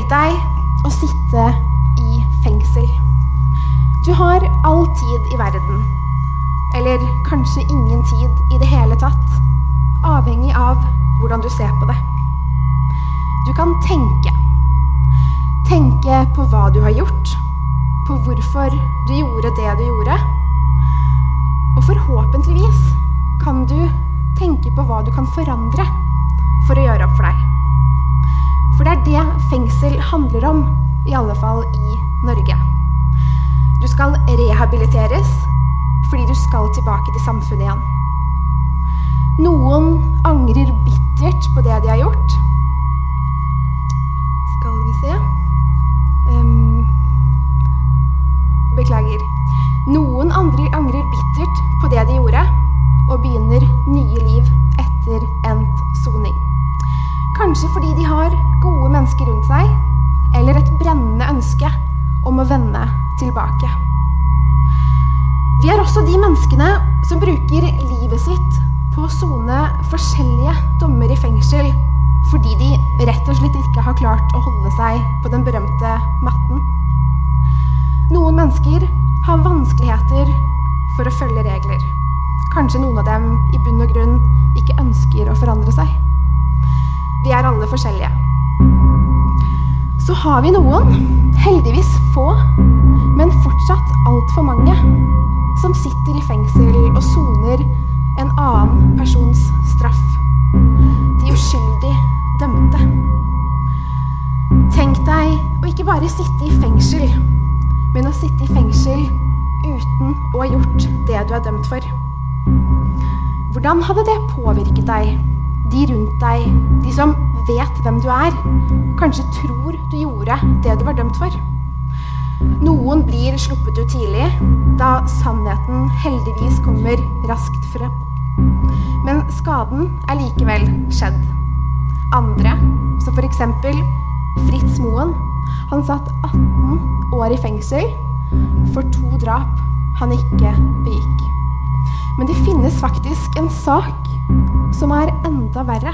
deg å sitte i fengsel. Du har all tid i verden, eller kanskje ingen tid i det hele tatt, avhengig av hvordan du ser på det. Du kan tenke på hva du har gjort, på hvorfor du gjorde det du gjorde, og forhåpentligvis kan du tenke på hva du kan forandre for å gjøre opp for deg. For det er det fengsel handler om, i alle fall i Norge. Du skal rehabiliteres fordi du skal tilbake til samfunnet igjen. Noen angrer bittert på det de har gjort. Skal vi se. Beklager. Noen andre angrer bittert på det de gjorde, og begynner nye liv etter endt soning. Kanskje fordi de har gode mennesker rundt seg, eller et brennende ønske om å vende tilbake. Vi er også de menneskene som bruker livet sitt på å sone forskjellige dommer i fengsel, fordi de rett og slett ikke har klart å holde seg på den berømte matten. Noen mennesker har vanskeligheter for å følge regler. Kanskje noen av dem i bunn og grunn ikke ønsker å forandre seg. Vi er alle forskjellige. Så har vi noen, heldigvis få, men fortsatt alt for mange, som sitter i fengsel og soner en annen persons straff. De uskyldig dømte. Tenk deg å ikke bare sitte i fengsel, men å sitte i fengsel uten å ha gjort det du er dømt for. Hvordan hadde det påvirket deg, de rundt deg, de som vet hvem du er, kanskje tror du gjorde det du var dømt for? Noen blir sluppet ut tidlig, da sannheten heldigvis kommer raskt frem. Men skaden er likevel skjedd. Andre, som for eksempel Fritz Moen, han satt 18 år i fengsel for 2 drap han ikke begikk. Men det finnes faktisk en sak som er enda verre.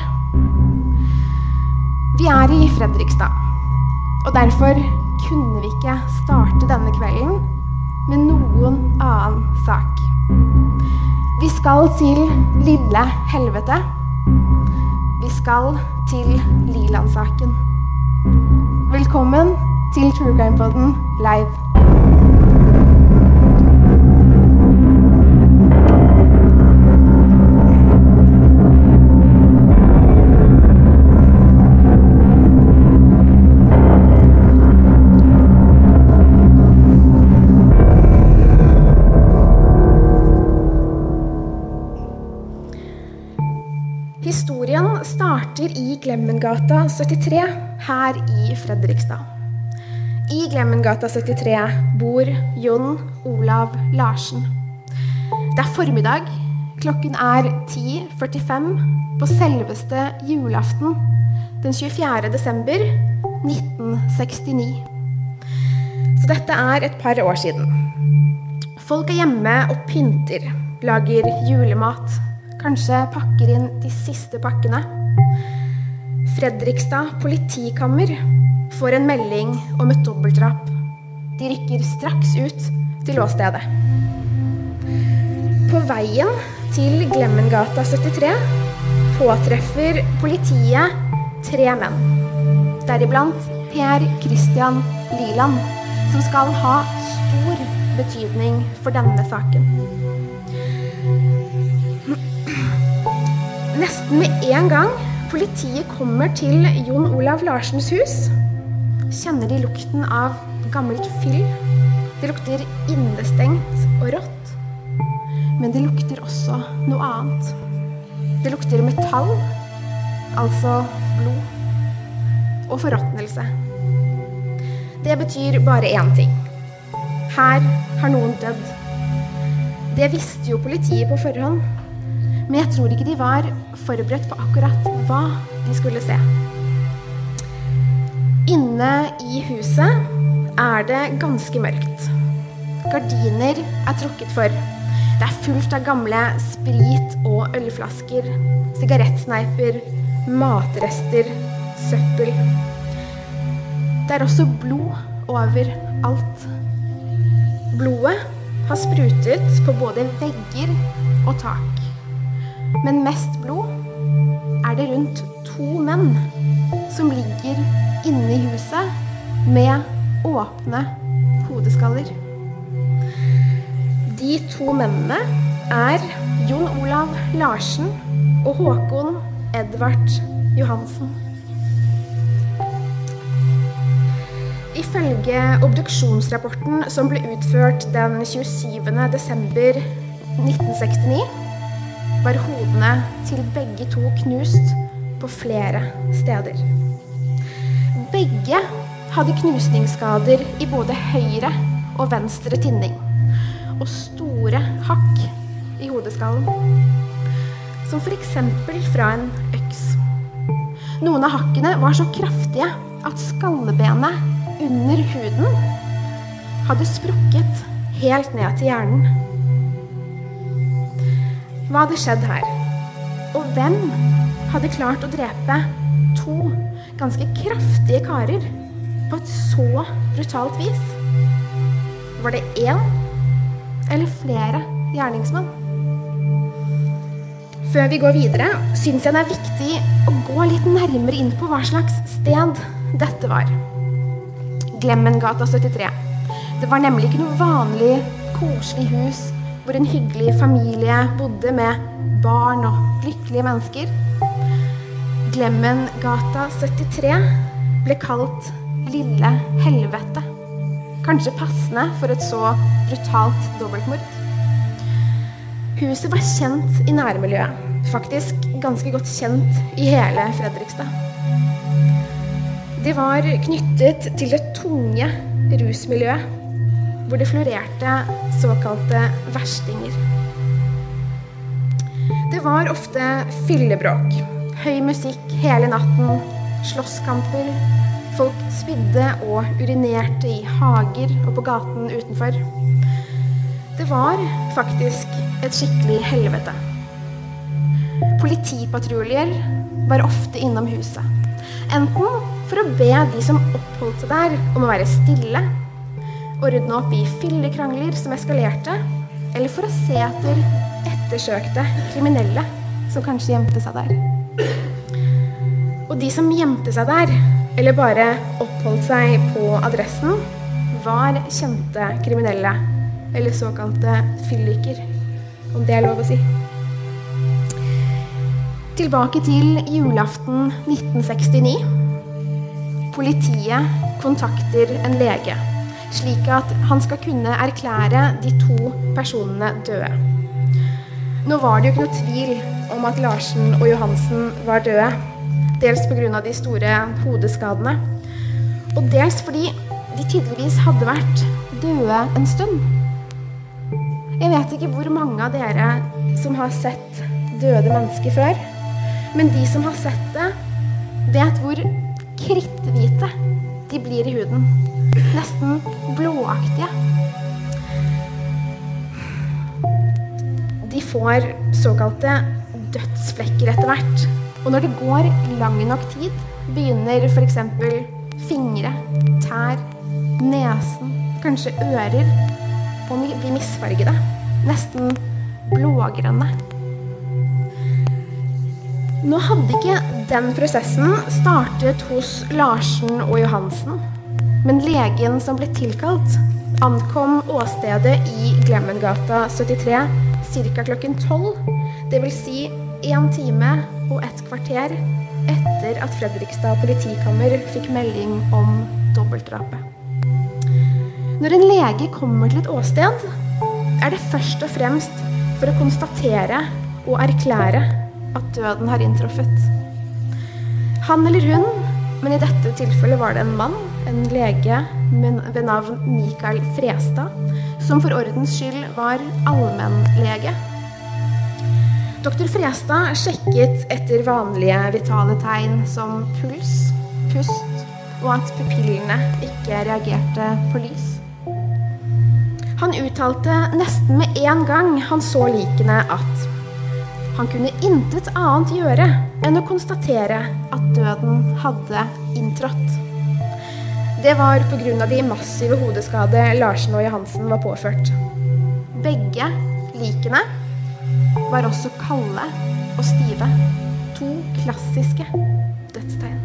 Vi er i Fredrikstad, og derfor kunne vi ikke starte denne kvelden med noen annen sak. Vi skal til lille helvete. Vi skal til Liland-saken. Velkommen til True Crime Podden live. Historien starter i Glemmengata 73 her i Fredrikstad. I Glemmengata 73 bor Jon Olav Larsen. Det er formiddag, klokken er 10:45 på selveste julaften den 24. desember 1969. Så dette er et par år siden. Folk er hjemme og pynter, lager julemat, kanskje pakker inn de siste pakkene. Fredrikstad politikammer får en melding om et dobbeltdrap. De rykker straks ut til åstedet. På veien til Glemmengata 73 påtreffer politiet 3 menn. Deriblant Per Christian Liland, som skal ha stor betydning for denne saken. Nesten med en gang politiet kommer til Jon Olav Larsens hus, kjenner de lukten av gammelt fyll. Det lukter innestengt og rått, men det lukter også noe annet. Det lukter metall, altså blod, og forråtnelse. Det betyr bare én ting. Her har noen dødd. Det visste jo politiet på forhånd, men jeg tror ikke de var forberedt på akkurat hva de skulle se. Inne i huset er det ganske mørkt. Gardiner er trukket for. Det er fullt av gamle sprit- og ølflasker, sigarettsneiper, matrester, søppel. Det også blod overalt. Blodet har sprutet på både vegger og tak. Men mest blod det rundt 2 menn som ligger inne i huset med åpne hodeskaller. De 2 mennene Jon Olav Larsen og Håkon Edvard Johansen. Ifølge obduksjonsrapporten som ble utført den 27. desember 1969, var hodene til begge 2 knust på flere steder. Begge hadde knusningsskader i både høyre og venstre tinning, og store hakk i hodeskallen, som for eksempel fra en øks. Noen av hakkene var så kraftige at skallebenet under huden hadde sprukket helt ned til hjernen. Hva hadde skjedd her? Og hvem hadde klart å drepe 2 ganske kraftige karer på et så brutalt vis? Var det 1 eller flere gjerningsmenn? Før vi går videre, synes jeg det viktig å gå litt nærmere inn på hva slags sted dette var. Glemmengata 73. Det var nemlig ikke noe vanlig, koselig hus hvor en hyggelig familie bodde med barn og lykkelige mennesker. Glemmengata 73 ble kalt Lille Helvete. Kanskje passende for et så brutalt dobbeltmord. Huset var kjent i nærmiljøet, faktisk ganske godt kjent i hele Fredrikstad. Det var knyttet til det tunge rusmiljøet, hvor det florerte såkalte verstinger. Det var ofte fyllebråk, høy musikk hele natten, slåsskamper, folk spydde og urinerte i hager og på gaten utenfor. Det var faktisk et skikkelig helvete. Politipatruljer var ofte innom huset, enten for å be de som oppholdt seg der om å være stille, ordne opp i fyllekrangler som eskalerte, eller for å se etter ettersøkte kriminelle som kanskje gjemte seg der. Og de som gjemte seg der, eller bare oppholdt seg på adressen, var kjente kriminelle, eller såkalte fylliker, om det lov å si. Tilbake til julaften 1969. Politiet kontakter en lege, slik at han skal kunne erklære de 2 personene døde. Nå var det jo ikke noe tvil om at Larsen og Johansen var døde, dels på grunn av de store hodeskadene, og dels fordi de tydeligvis hadde vært døde en stund. Jeg vet ikke hvor mange av dere som har sett døde mennesker før, men de som har sett det, vet hvor kritthvite de blir i huden. Nesten blåaktige. De får såkalte dødsflekker etter hvert. Og når det går lang nok tid, begynner for eksempel fingre, tær, nesen, kanskje ører, å bli misfargede. Nesten blågrønne. Nå hadde ikke den prosessen startet hos Larsen og Johansen, men legen som ble tilkalt ankom åstedet i Glemmengata 73 ca. klokken 12, det vil si 1 time og 1 kvarter etter at Fredrikstad politikammer fikk melding om dobbeltdrapet. Når en lege kommer til et åsted, det først og fremst for å konstatere og erklære at døden har inntruffet. Han eller hun, men i dette tilfellet var det en mann, en lege ved navn Mikael Frestad, som for ordens skyld var allmennlege. Dr. Frestad sjekket etter vanlige vitale tegn som puls, pust og at pupillene ikke reagerte på lys. Han uttalte nesten med en gang han så likene at han kunne intet annet gjøre enn å konstatere at døden hadde inntrådt. Det var på grunn av de massive hodeskade Larsen og Johansen var påført. Begge likene var også kalde og stive, 2 klassiske dødstegn.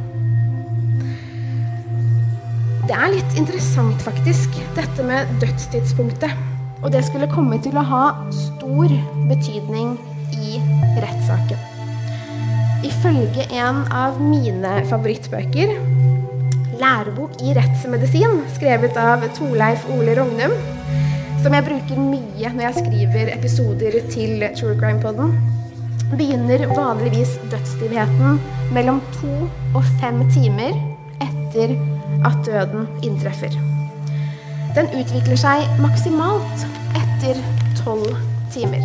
Det er litt interessant faktisk, dette med dødstidspunktet, og det skulle komme til å ha stor betydning i rettssaken. Ifølge en av mine favorittbøker, Lærebok i rettsmedisin, skrevet av Torleif Ole Rognum, som jeg bruker mye når jeg skriver episoder til True Crime Podden, begynner vanligvis dødsstivheten mellom 2 og 5 timer etter at døden inntreffer. Den utvikler seg maksimalt etter 12 timer.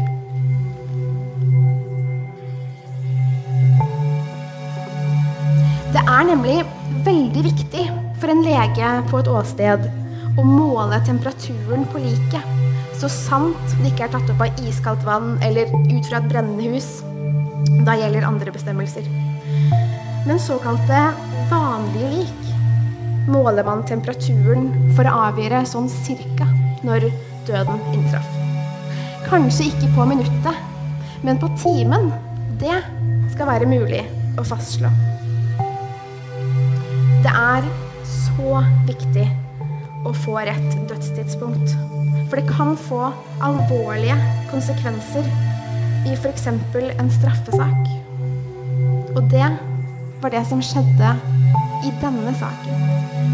Det er nemlig veldig viktig for en lege på et åsted å måle temperaturen på liket, så sant det ikke er tatt opp av iskaldt vann eller ut fra et brennende hus. Da gjelder andre bestemmelser. Men såkalte vanlige lik måler man temperaturen for å avgjøre sånn cirka når døden inntraff. Kanskje ikke på minuttet, men på timen. Det skal være mulig å fastslå. Det er så viktig å få rett dødstidspunkt, for det kan få alvorlige konsekvenser i for eksempel en straffesak. Og det var det som skjedde i denne saken.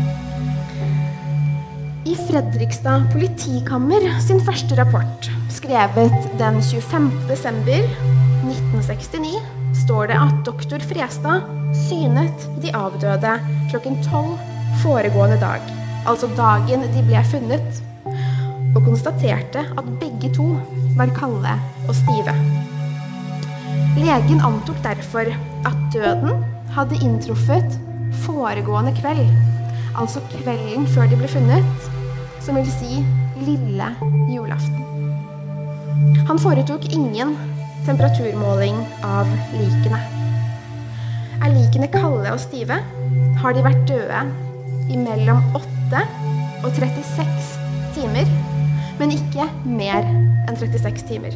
I Fredrikstad politikammer sin første rapport, skrevet den 25. desember 1969, står det at doktor Frestad synet de avdøde klokken 12 foregående dag, altså dagen de ble funnet, og konstaterte at begge to var kalde og stive. Legen antok derfor at døden hadde inntruffet foregående kveld, altså kvelden før de ble funnet, som vil si lille julaften. Han foretok ingen temperaturmåling av likene. Er likene kalde og stive, har de vært døde i mellom 8 og 36 timer, men ikke mer enn 36 timer.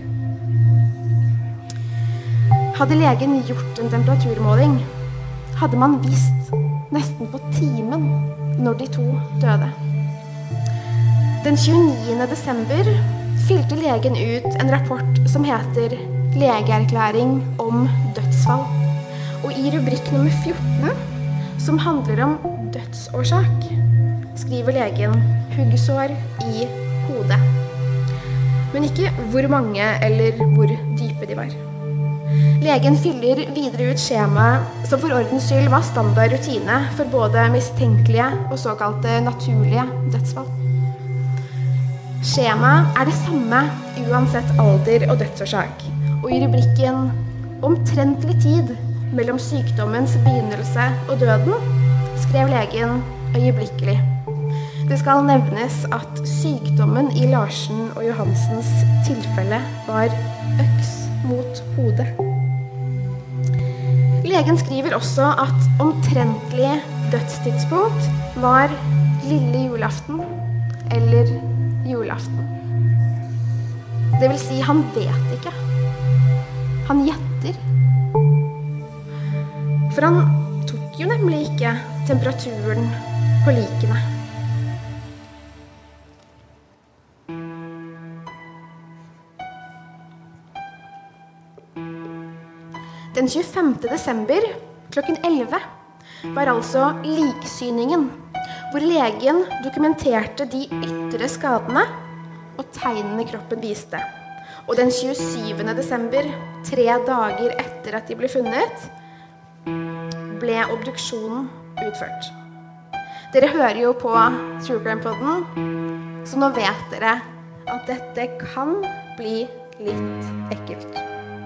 Hadde legen gjort en temperaturmåling, hadde man visst nesten på timen når de to døde. Den 29. desember fylte legen ut en rapport som heter Legeerklæring om dødsfall. Og i rubrikk nummer 14, som handler om dødsårsak, skriver legen huggsår i hodet. Men ikke hvor mange eller hvor dype de var. Legen fyller videre ut skjemaet som for ordens skyld var standard rutine for både mistenkelige og såkalte naturlige dødsfall. Skjemaet er det samme uansett alder og dødsårsak, og i rubrikken «Omtrentlig tid» mellom sykdommens begynnelse og døden, skrev legen øyeblikkelig. Det skal nevnes at sykdommen i Larsen og Johansens tilfelle var øks mot hodet. Legen skriver også at omtrentlig dødstidspunkt var lille julaften eller julaften. Det vil si, han vet ikke. Han gjetter. For han tok jo nemlig ikke temperaturen på likene. Den 25. desember klokken 11 var altså liksyningen, hvor legen dokumenterte de ytre skadene og tegnene kroppen viste. Og den 27. desember, 3 dager etter at de ble funnet, ble obduksjonen utført. Dere hører jo på True Crime Podden, så nå vet dere at dette kan bli litt ekkelt.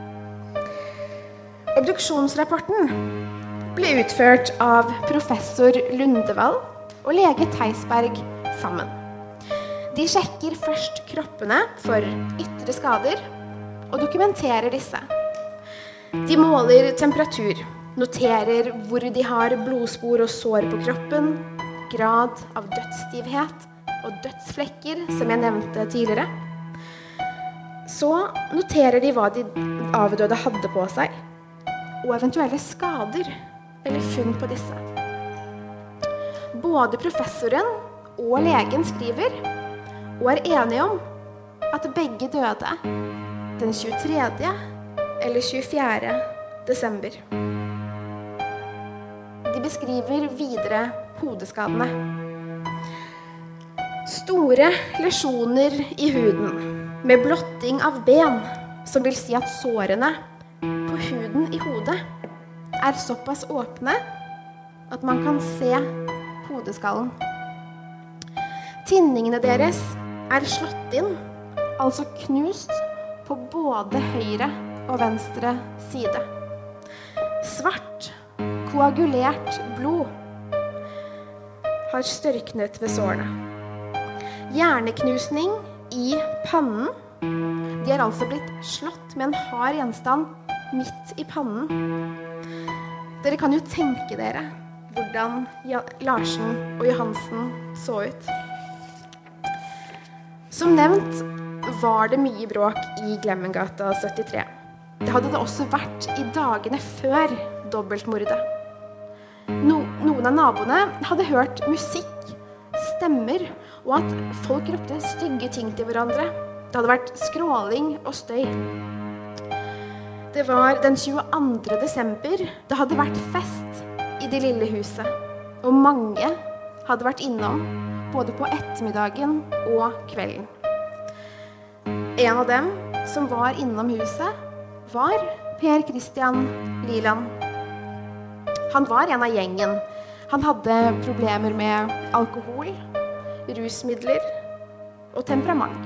Obduksjonsrapporten ble utført av professor Lundevall og lege Theisberg sammen. De sjekker først kroppene for ytre skader og dokumenterer disse. De måler temperatur, noterer hvor de har blodspor og sår på kroppen, grad av dødsstivhet og dødsflekker, som jeg nevnte tidligere. Så noterer de hva de avdøde hadde på seg, og eventuelle skader eller funn på disse. Både professoren og legen skriver, og er enige om, at begge døde den 23. eller 24. desember. De beskriver videre hodeskadene. Store lesjoner i huden, med blotting av ben, som vil si at sårene på huden i hodet er såpass åpne at man kan se hodeskallen. Tinningene deres er slått inn, altså knust på både høyre og venstre side. Svart, koagulert blod har størknet ved sårene. Hjerneknusning i pannen. De er altså blitt slått med en hard gjenstand midt i pannen. Dere kan jo tenke dere hvordan Larsen og Johansen så ut. Som nevnt var det mye bråk i Glemmengata 73. Det hadde det også vært i dagene før dobbeltmordet. Noen av naboene hadde hørt musikk, stemmer, og at folk ropte stygge ting til hverandre. Det hadde vært skråling og støy. Det var den 22. desember. Det hadde vært fest i det lille huset, og mange hadde vært innom, både på ettermiddagen og kvelden. En av dem som var innom huset, var Per Christian Liland. Han var en av gjengen. Han hadde problemer med alkohol, rusmidler og temperament.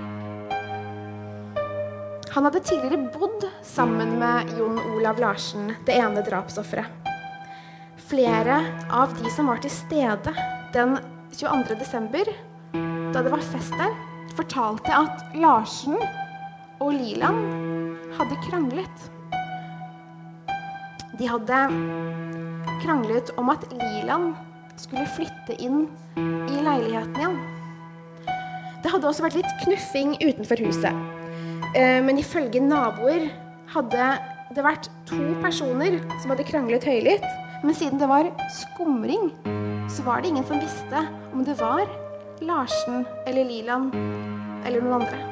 Han hadde tidligere bodd sammen med Jon Olav Larsen, det ene drapsofferet. Flere av de som var til stede den 22. desember, da det var fest der, fortalte at Larsen og Liland hadde kranglet. De hadde kranglet om at Liland skulle flytte inn i leiligheten igjen. Det hadde også vært litt knuffing utenfor huset. Men ifølge naboer hadde det vært 2 personer som hadde kranglet høylytt, men siden det var skumring, så var det ingen som visste om det var Larsen eller Liland eller noen andre.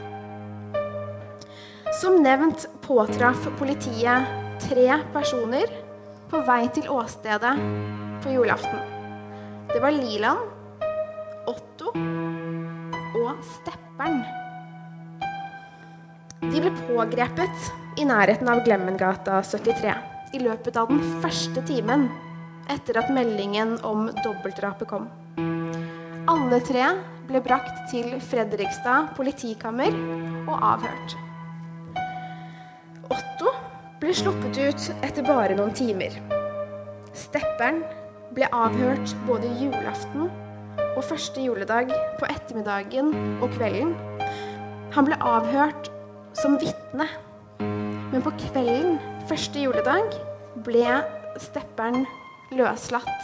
Som nevnt påtraff politiet 3 personer på vei til åstedet på julaften. Det var Liland, Otto og Stepperen. De ble pågrepet i nærheten av Glemmengata 73 i løpet av den første timen etter at meldingen om dobbeltdrapet kom. Alle 3 ble brakt til Fredrikstad politikammer og avhørt. Otto ble sluppet ut etter bare noen timer. Stepperen ble avhørt både julaften og første juledag på ettermiddagen og kvelden. Han ble avhørt som vitne, men på kvelden første juledag ble Stepperen løslatt.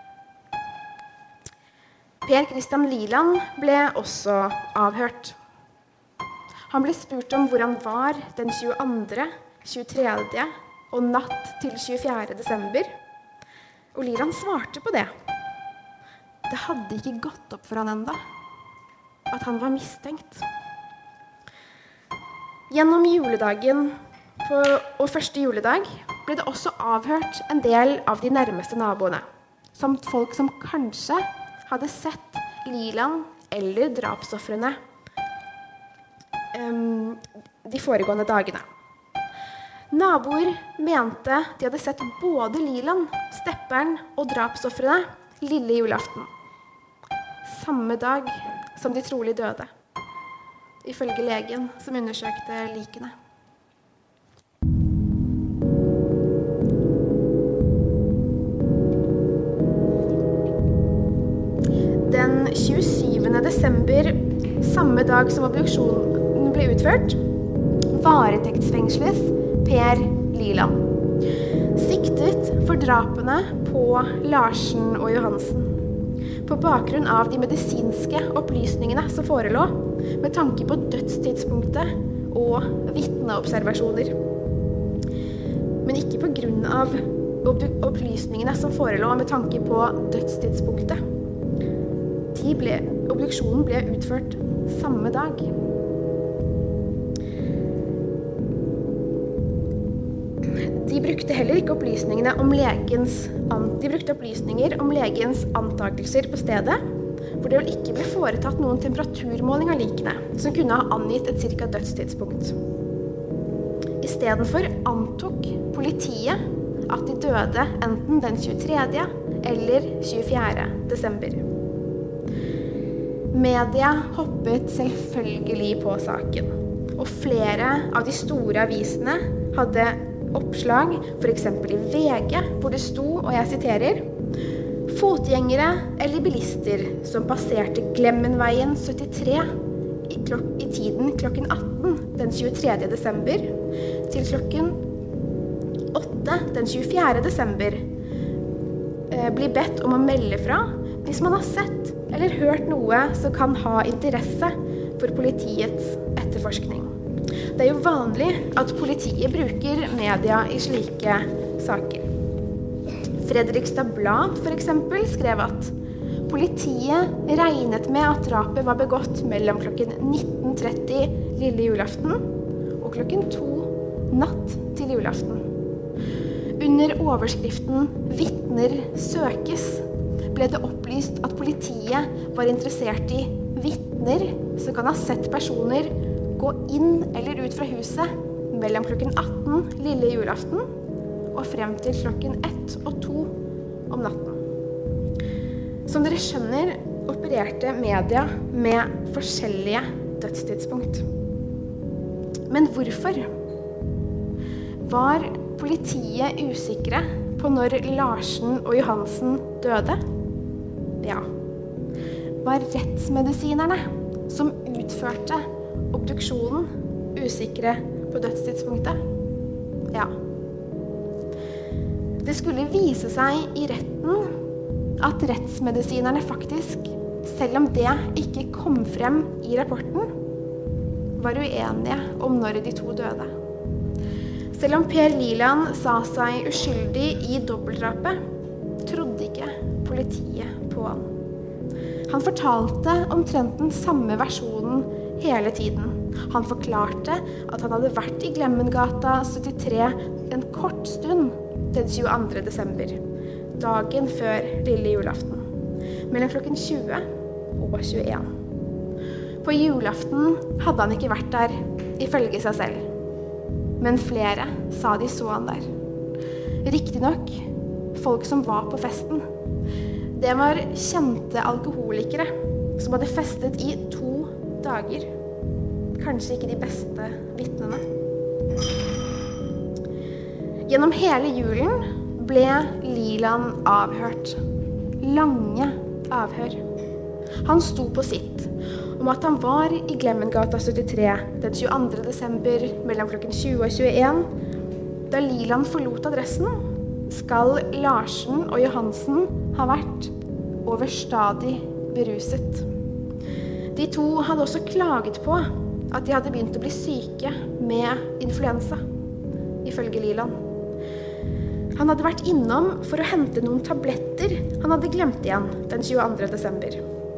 Per Christian Liland ble også avhørt. Han ble spurt om hvor han var den 22., 23. og natt til 24. desember, og Liland svarte på det. Det hadde ikke gått opp for han enda at han var mistenkt. Gjennom juledagen og første juledag ble det også avhørt en del av de nærmeste naboene, samt folk som kanskje hadde sett Liland eller drapsoffrene de foregående dagene. Naboer mente de hadde sett både Liland, Stepperen og drapsoffrene lille julaften, samme dag som de trolig døde, ifølge legen som undersøkte likene. Den 27. desember, samme dag som obduksjonen ble utført, varetektsfengsles Per Liland, siktet for drapene på Larsen og Johansen. på bakgrunn av de medisinske opplysningene som forelå, med tanke på dødstidspunktet og vitneobservasjoner. Men ikke på grunn av opplysningene som forelå med tanke på dødstidspunktet. Obduksjonen ble utført samme dag. De brukte heller ikke opplysninger om legens antakelser på stedet, hvor det vel ikke ble foretatt noen temperaturmåling av likene, som kunne ha angitt et cirka dødstidspunkt. I stedet for antok politiet at de døde enten den 23. eller 24. desember. Media hoppet selvfølgelig på saken, og flere av de store avisene hadde oppslag, for eksempel i VG, hvor det sto, og jeg siterer, «Fotgjengere eller bilister som passerte Glemmenveien 73 i tiden klokken 18 den 23. desember til klokken 8 den 24. desember blir bedt om å melde fra hvis man har sett eller hørt noe som kan ha interesse for politiets etterforskning. Det er jo vanlig at politiet bruker media i slike saker. Fredrikstad Blad for eksempel skrev at politiet regnet med at drapet var begått mellom klokken 19:30 lille julaften og klokken 2 natt til julaften. Under overskriften «Vitner søkes» ble det opplyst at politiet var interessert i vitner som kan ha sett personer gå inn eller ut fra huset mellom klokken 18 lille julaften og frem til klokken 1 og 2 om natten. Som dere skjønner, opererte media med forskjellige dødstidspunkt. Men hvorfor? Var politiet usikre på når Larsen og Johansen døde? Ja. Var rettsmedisinerne som utførte obduksjonen usikre på dødstidspunktet? Ja. Det skulle vise seg i retten at rettsmedisinerne faktisk, selv om det ikke kom frem i rapporten, var uenige om når de to døde. Selv om Per Liland sa seg uskyldig i dobbeltdrapet, trodde ikke politiet på han. Han fortalte omtrent den samme versjonen hele tiden. Han forklarte at han hadde vært i Glemmengata 73 en kort stund den 22. desember, dagen før lille julaften, mellom klokken 20 og 21. På julaften hadde han ikke vært der, ifølge seg selv. Men flere sa de så han der. Riktignok folk som var på festen. Det var kjente alkoholikere som hadde festet i 2 dager. Kanskje ikke de beste vitnene. Gjennom hele julen ble Liland avhørt. Lange avhør. Han sto på sitt om at han var i Glemmengata 73 den 22. desember mellom klokken 20 og 21. Da Liland forlot adressen, skal Larsen og Johansen ha vært overstadig beruset. De to hadde også klaget på at de hadde begynt å bli syke med influensa, ifølge Liland. Han hadde vært innom for å hente noen tabletter han hadde glemt igjen den 22. desember.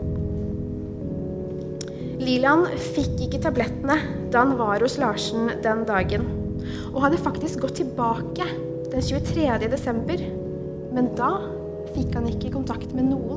Liland fikk ikke tablettene da han var hos Larsen den dagen, og hadde faktisk gått tilbake den 23. desember, men da fikk han ikke kontakt med noen.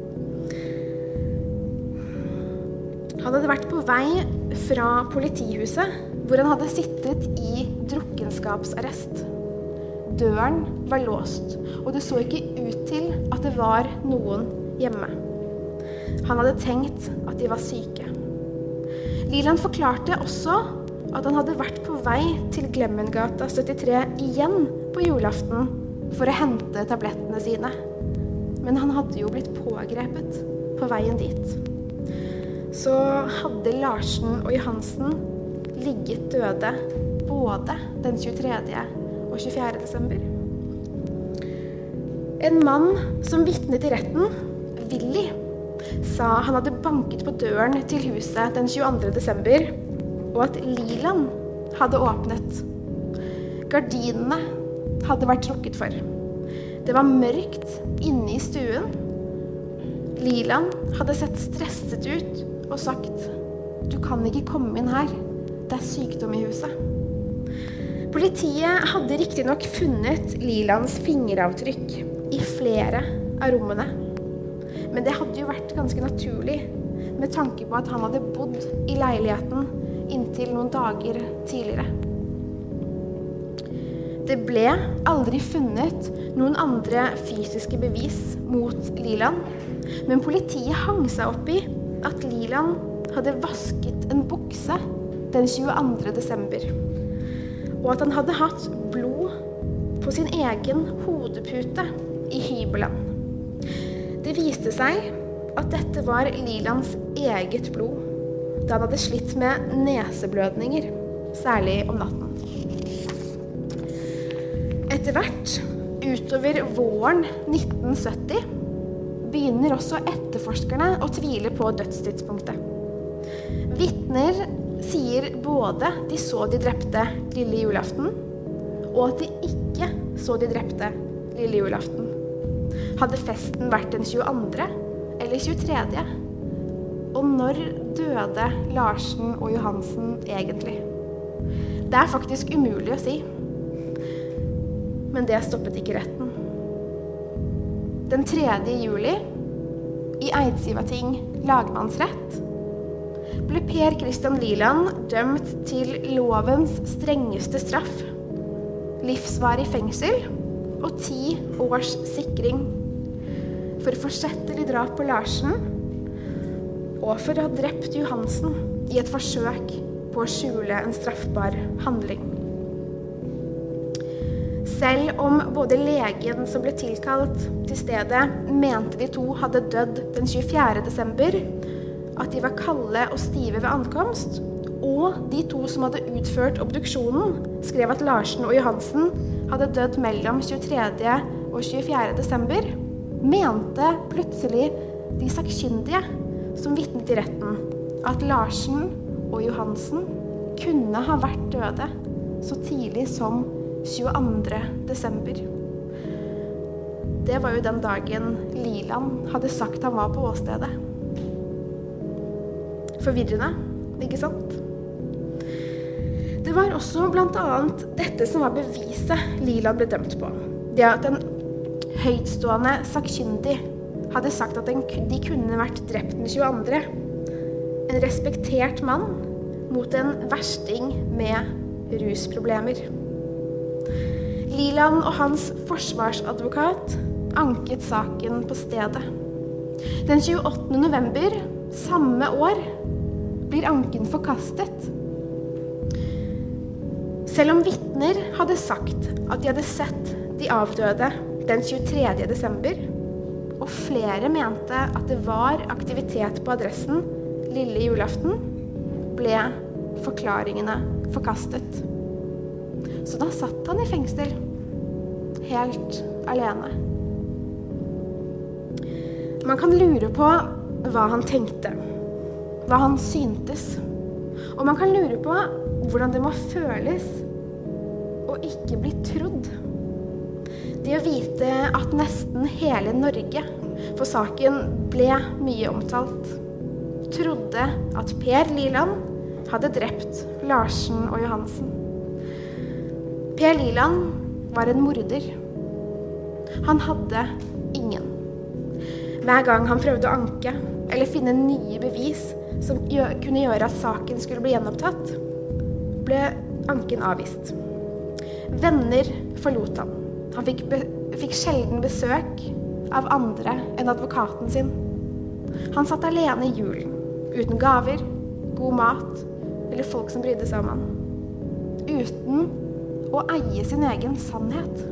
Han hadde vært på vei fra politihuset, hvor han hadde sittet i drukkenskapsarrest. Døren var låst, og det så ikke ut til at det var noen hjemme. Han hadde tenkt at de var syke. Liland forklarte også at han hadde vært på vei til Glemmengata 73 igjen på julaften for å hente tablettene sine. Men han hadde jo blitt pågrepet på veien dit. Så hadde Larsen og Johansen ligget døde både den 23. og 24. desember. En mann som vitnet i retten, Willy, sa han hadde banket på døren til huset den 22. desember, og at Liland hadde åpnet. Gardinene hadde vært trukket for. Det var mørkt inne i stuen. Liland hadde sett stresset ut og sagt: «Du kan ikke komme inn her. Det er sykdom i huset.» Politiet hadde riktig nok funnet Lilands fingeravtrykk i flere av rommene. Men det hadde jo vært ganske naturlig med tanke på at han hadde bodd i leiligheten inntil noen dager tidligere. Det ble aldri funnet noen andre fysiske bevis mot Liland, men politiet hang seg opp i at Liland hadde vasket en bukse den 22. desember, og at han hadde hatt blod på sin egen hodepute i hybelen. Det viste seg at dette var Lilands eget blod, da han hadde slitt med neseblødninger, særlig om natten. Etter hvert, utover våren 1970, begynner også etterforskerne å tvile på dødstidspunktet. Vitner sier både de så de drepte lille julaften, og at de ikke så de drepte lille julaften. Hadde festen vært den 22. eller 23. Og når døde Larsen og Johansen egentlig? Det er faktisk umulig å si. Men det stoppet ikke retten. Den 3. juli, i Eidsivating lagmannsrett, ble Per Christian Liland dømt til lovens strengeste straff, livsvarig fengsel og 10 års sikring for forsettlig drap på Larsen og for å ha drept Johansen i et forsøk på å skjule en straffbar handling. Selv om både legen som ble tilkalt til stedet mente de to hadde dødd den 24. desember, at de var kalde og stive ved ankomst, og de to som hadde utført obduksjonen skrev at Larsen og Johansen hadde dødd mellom 23. og 24. desember, mente plutselig de sakkyndige som vitnet i retten at Larsen og Johansen kunne ha vært døde så tidlig som 22. desember. Det var jo den dagen Liland hadde sagt han var på åstedet. Forvirrende, ikke sant? Det var også blant annet dette som var beviset Liland ble dømt på. Det at en høytstående sakkyndig hadde sagt at de kunne vært drept den 22. En respektert mann mot en versting med rusproblemer. Liland og hans forsvarsadvokat anket saken på stedet. Den 28. november samme år blir anken forkastet. Selv om vitner hadde sagt at de hadde sett de avdøde den 23. desember, og flere mente at det var aktivitet på adressen lille julaften, ble forklaringene forkastet. Så da satt han i fengsel, helt alene. Man kan lure på hva han tenkte, hva han syntes, og man kan lure på hvordan det må føles å ikke bli trodd. Det å vite at nesten hele Norge, for saken ble mye omtalt, trodde at Per Liland hadde drept Larsen og Johansen. Per Liland var en morder. Han hadde ingen. Hver gang han prøvde å anke eller finne nye bevis som kunne gjøre at saken skulle bli gjenopptatt, ble anken avvist. Venner forlot han. Han fikk sjelden besøk av andre enn advokaten sin. Han satt alene i julen, uten gaver, god mat eller folk som brydde seg om han. Uten å eie sin egen sannhet.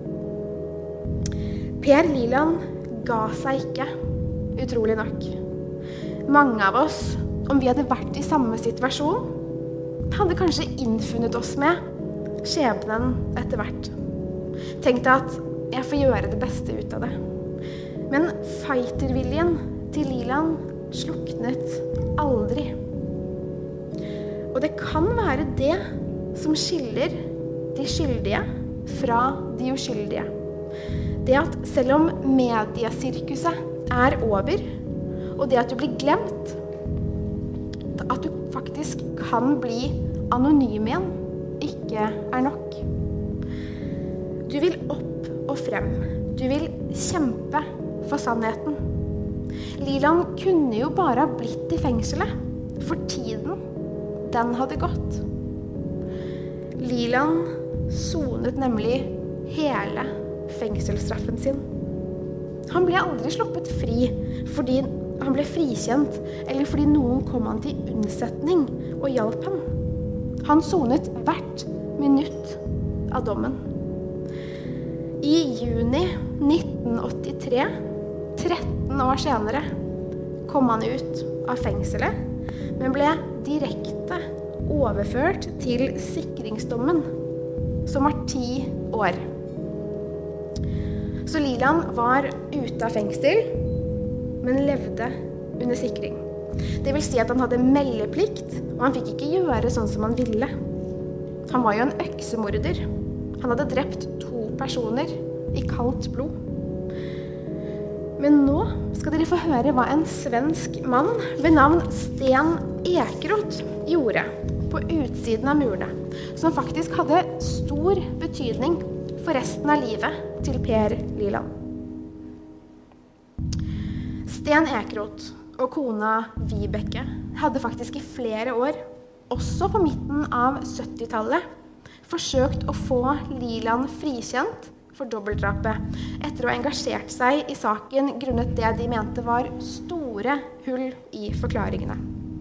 Per Liland ga seg ikke, utrolig nok. Mange av oss, om vi hadde vært i samme situasjon, hadde kanskje innfunnet oss med skjebnen etter hvert. Tenkte at jeg får gjøre det beste ut av det. Men fighterviljen til Liland sluknet aldri. Og det kan være det som skiller de skyldige fra de uskyldige. Det at selv om mediesirkuset er over, og det at du blir glemt, at du faktisk kan bli anonym igjen, ikke er nok. Du vil opp og frem. Du vil kjempe for sannheten. Liland kunne jo bare ha blitt i fengselet, for tiden, den hadde gått. Liland sonet nemlig hele fengselsstraffen sin. Han ble aldri sluppet fri fordi han ble frikjent, eller fordi noen kom han til unnsetning og hjalp ham. Han sonet hvert minutt av dommen. I juni 1983, 13 år senere, kom han ut av fengselet, men ble direkte overført til sikringsdommen, som var 10 år. Så Liland var ute av fengsel, men levde under sikring. Det vil si at han hadde meldeplikt, og han fikk ikke gjøre sånn som han ville. Han var jo en øksemorder. Han hadde drept 2 personer i kaldt blod. Men nå skal dere få høre hva en svensk mann ved navn Sten Ekeroth gjorde på utsiden av murene, som faktisk hadde stor betydning for resten av livet til Per Liland. Sten Ekeroth og kona Vibeke hadde faktisk i flere år, også på midten av 70-tallet, forsøkt å få Liland frikjent for dobbeltdrapet, etter å ha engasjert seg i saken grunnet det de mente var store hull i forklaringene.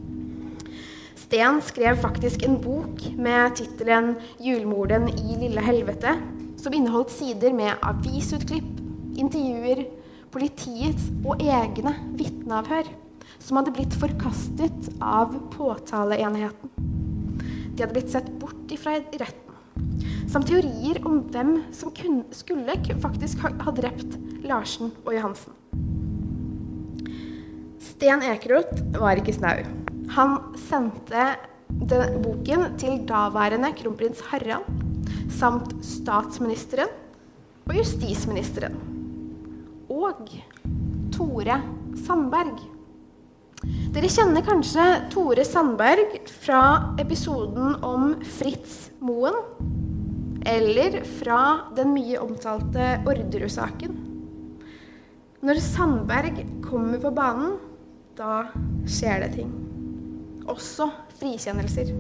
Sten skrev faktisk en bok med titelen «Julmorden i Lille Helvete», som inneholdt sider med avisutklipp, intervjuer, politiets og egne vitneavhør, som hadde blitt forkastet av påtaleenheten. De hadde blitt sett bort ifra retten, samt teorier om hvem som skulle faktisk ha drept Larsen og Johansen. Sten Ekeroth var ikke snau. Han sendte boken til daværende kronprins Harald, samt statsministeren og justisministeren, og Tore Sandberg. Dere kjenner kanskje Tore Sandberg fra episoden om Fritz Moen, eller fra den mye omtalte Orderud-saken. Når Sandberg kommer på banen, da skjer det ting. Også frikjennelser.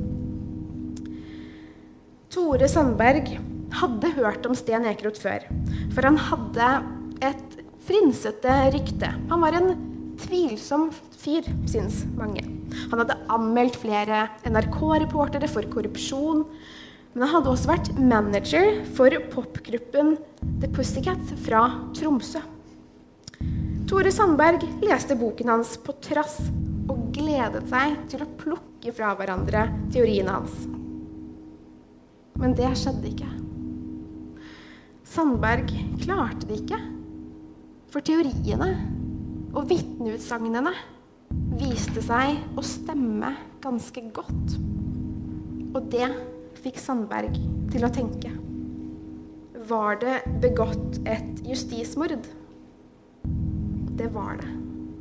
Tore Sandberg hadde hørt om Sten Ekeroth før, for han hadde et frinsete rykte. Han var en tvilsom fyr, synes mange. Han hadde anmeldt flere NRK-reportere for korrupsjon, men han hadde også vært manager for popgruppen The Pussycat fra Tromsø. Tore Sandberg leste boken hans på trass og gledet seg til å plukke fra hverandre teoriene hans. Men det skjedde ikke. Sandberg klarte det ikke, for teoriene og vitneutsagnene viste seg å stemme ganske godt. Og det fikk Sandberg til å tenke. Var det begått et justismord? Det var det.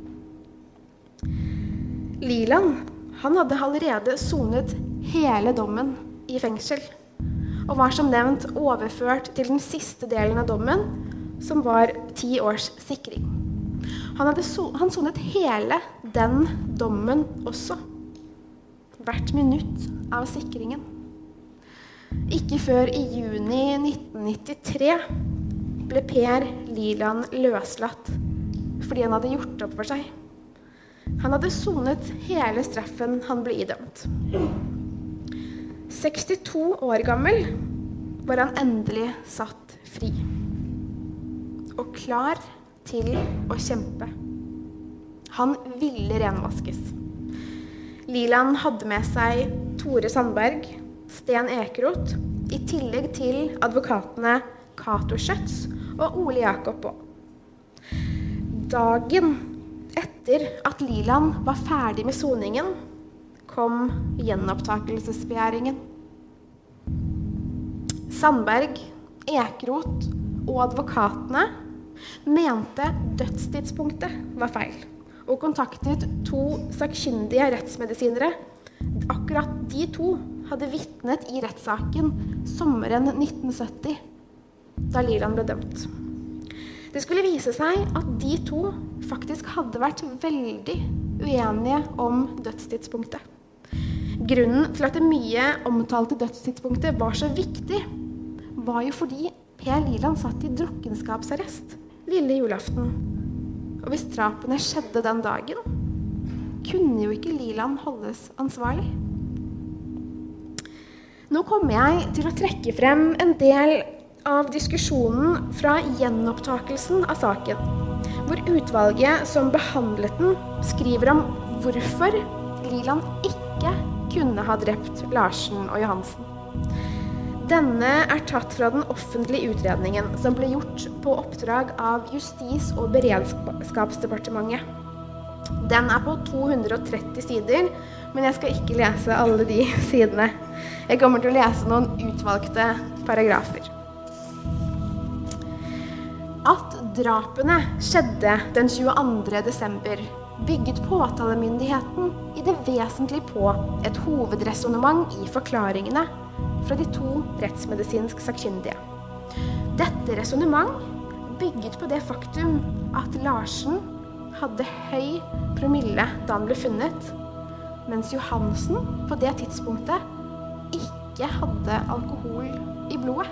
Liland, han hadde allerede sonet hele dommen i fengsel, og var som nevnt overført til den siste delen av dommen, som var 10 års sikring. Han sonet hele den dommen også. Hvert minutt av sikringen. Ikke før i juni 1993 ble Per Liland løslatt, fordi han hadde gjort opp for seg. Han hadde sonet hele straffen han ble idømt. 62 år gammel var han endelig satt fri, og klar til å kjempe. Han ville renvaskes. Liland hadde med seg Tore Sandberg, Sten Ekeroth, i tillegg til advokatene Cato Schøtz og Ole Jakob Baa. Dagen etter etter at Liland var ferdig med soningen, kom gjenopptakelsesbegjæringen. Sandberg, Ekeroth og advokatene mente dødstidspunktet var feil, og kontaktet 2 sakkyndige rettsmedisinere. Akkurat de 2 hadde vittnet i rettssaken sommeren 1970, da Liland ble dømt. Det skulle vise seg at de 2 faktisk hadde vært veldig uenige om dødstidspunktet. Grunnen til at det mye omtalte dødstidspunktet var så viktig, var jo fordi Per Liland satt i drukkenskapsarrest lille julaften. Og hvis drapene skjedde den dagen, kunne jo ikke Liland holdes ansvarlig. Nå kommer jeg til å trekke frem en del av diskusjonen fra gjenopptakelsen av saken, hvor utvalget som behandlet den skriver om hvorfor Liland ikke kunne ha drept Larsen og Johansen. Denne er tatt fra den offentlige utredningen som ble gjort på oppdrag av Justis- og beredskapsdepartementet. Den er på 230 sider, men jeg skal ikke lese alle de sidene. Jeg kommer til å lese noen utvalgte paragrafer. At drapene skjedde den 22. desember bygget påtalemyndigheten i det vesentlige på et hovedresonemang i forklaringene fra de 2 rettsmedisinsk sakkyndige. Dette resonemang bygget på det faktum at Larsen hadde høy promille da han ble funnet, mens Johansen på det tidspunktet ikke hadde alkohol i blodet.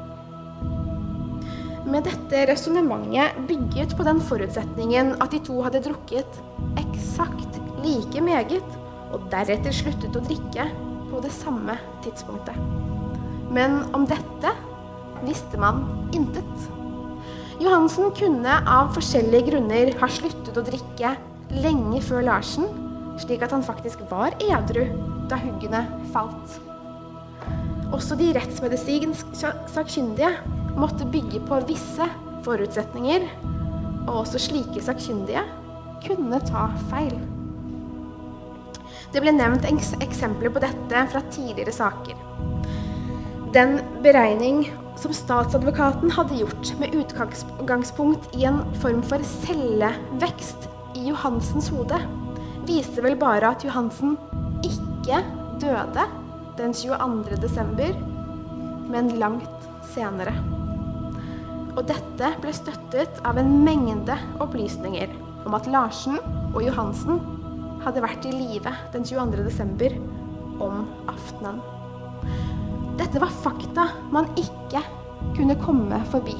Med dette resonemanget bygget på den forutsetningen at de 2 hadde drukket eksakt like meget, og deretter sluttet å drikke på det samme tidspunktet. Men om dette visste man intet. Johansen kunne av forskjellige grunner ha sluttet å drikke lenge før Larsen, slik at han faktisk var edru da huggene falt. Også de rettsmedisinsk sakkyndige måtte bygge på visse forutsetninger, og også slike sakkyndige kunne ta feil. Det ble nevnt eksempler på dette fra tidligere saker. Den beregning som statsadvokaten hadde gjort med utgangspunkt i en form for cellevekst i Johansens hode, viste vel bare at Johansen ikke døde den 22. desember, men langt senere. Og dette ble støttet av en mengde opplysninger om at Larsen og Johansen hadde vært i live den 22. desember om aftenen. Dette var fakta man ikke kunne komme forbi.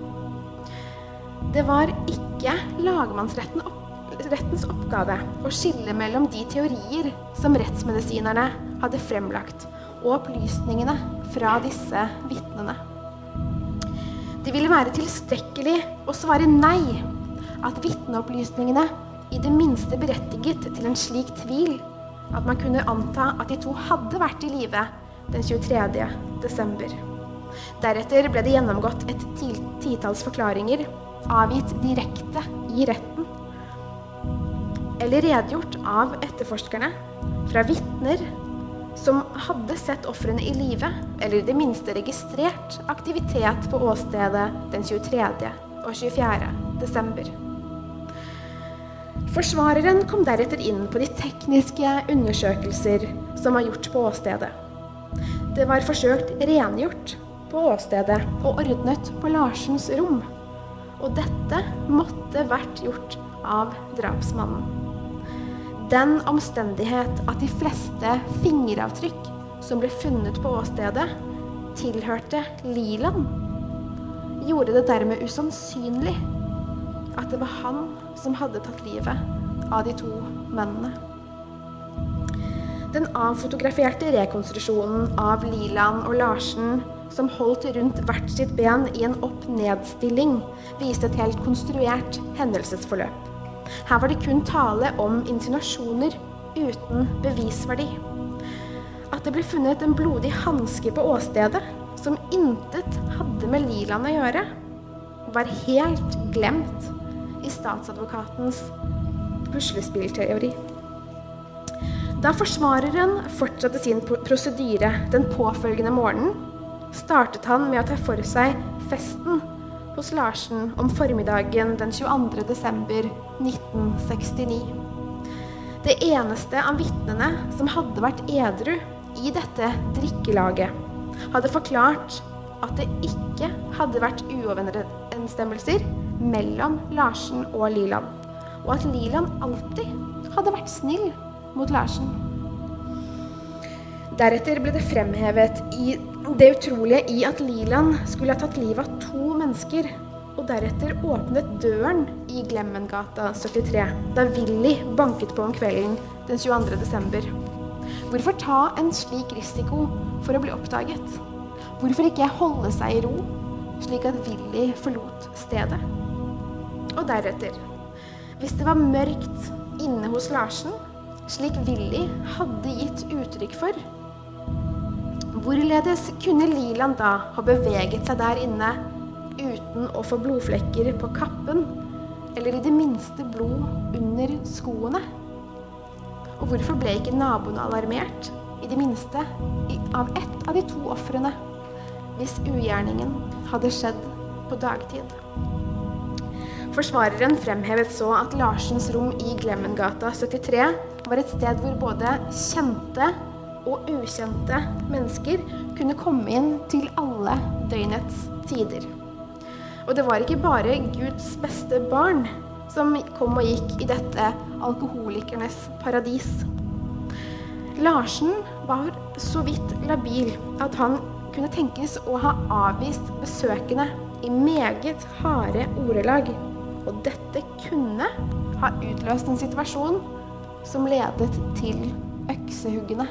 Det var ikke lagmannsrettens oppgave å skille mellom de teorier som rettsmedisinerne hadde fremlagt, og opplysningene fra disse vittnene. Det ville være tilstrekkelig å svare nei, at vittneopplysningene i det minste berettiget til en slik tvil, at man kunne anta at de 2 hadde vært i live den 23. desember. Deretter ble det gjennomgått et titalls forklaringer, avgitt direkte i retten, eller redegjort av etterforskerne fra vittner som hadde sett offrene i live, eller i det minste registrert aktivitet på åstedet den 23. og 24. desember. Forsvareren kom deretter inn på de tekniske undersøkelser som var gjort på åstedet. Det var forsøkt rengjort på åstedet og ordnet på Larsens rom, og dette måtte vært gjort av drapsmannen. Den omstendighet at de fleste fingeravtrykk som ble funnet på åstedet tilhørte Liland, gjorde det dermed usannsynlig at det var han som hadde tatt livet av de 2 mennene. Den avfotograferte rekonstruksjonen av Liland og Larsen, som holdt rundt hvert sitt ben i en opp-ned-stilling, viste et helt konstruert hendelsesforløp. Her var det kun tale om insinuasjoner uten bevisverdi. At det ble funnet en blodig handske på åstedet, som intet hadde med Liland å gjøre, var helt glemt i statsadvokatens puslespillteori. Da forsvareren fortsatte sin prosedyre den påfølgende morgenen, startet han med å ta for seg festen hos Larsen om formiddagen den 22. desember 1969. Det eneste av vitnene som hadde vært edru i dette drikkelaget, hadde forklart at det ikke hadde vært uoverensstemmelser mellom Larsen og Liland, og at Liland alltid hadde vært snill mot Larsen. Deretter ble det fremhevet i det utrolige i at Liland skulle ha tatt livet av 2 mennesker, og deretter åpnet døren i Glemmengata 73, da Willy banket på om kvelden den 22. desember. Hvorfor ta en slik risiko for å bli oppdaget? Hvorfor ikke holde seg i ro, slik at Willy forlot stedet? Og deretter, hvis det var mørkt inne hos Larsen, slik Willy hadde gitt uttrykk for, hvorledes kunne Liland da ha beveget seg der inne uten å få blodflekker på kappen, eller i det minste blod under skoene? Og hvorfor ble ikke naboene alarmert, i det minste, av ett av de 2 ofrene, hvis ugjerningen hadde skjedd på dagtid? Forsvareren fremhevet så at Larsens rom i Glemmengata 73 var et sted hvor både kjente og ukjente mennesker kunne komme inn til alle døgnets tider. Og det var ikke bare Guds beste barn som kom og gikk i dette alkoholikernes paradis. Larsen var så vidt labil at han kunne tenkes å ha avvist besøkende i meget harde ordelag, og dette kunne ha utløst en situasjon som ledet til øksehuggene.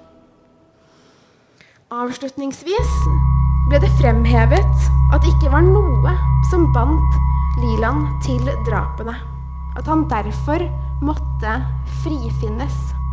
Avslutningsvis ble det fremhevet at det ikke var noe som bandt Liland til drapene, at han derfor måtte frifinnes.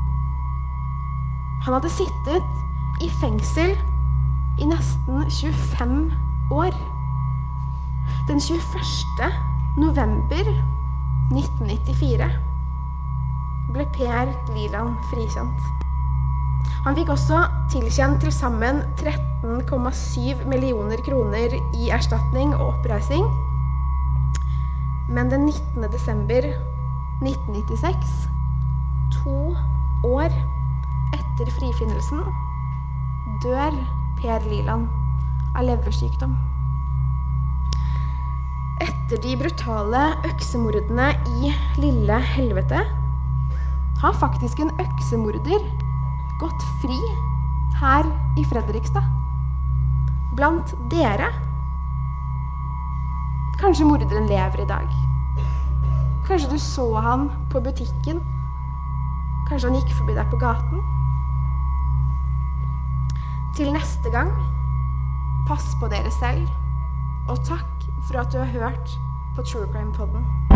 Han hadde sittet i fengsel i nesten 25 år. Den 21. november 1994 ble Per Liland frikjent. Han fikk også tilkjent til sammen 13,7 millioner kroner i erstatning og oppreising. Men den 19. desember 1996, 2 år etter frifinnelsen, dør Per Liland av leversykdom. Etter de brutale øksemordene i Lille Helvete har faktisk en øksemorder gått fri her i Fredrikstad. Blant dere. Kanskje morderen lever i dag. Kanskje du så han på butikken. Kanskje han gikk forbi deg på gaten. Til neste gang, pass på dere selv, og takk for at du har hørt på True Crime Podden.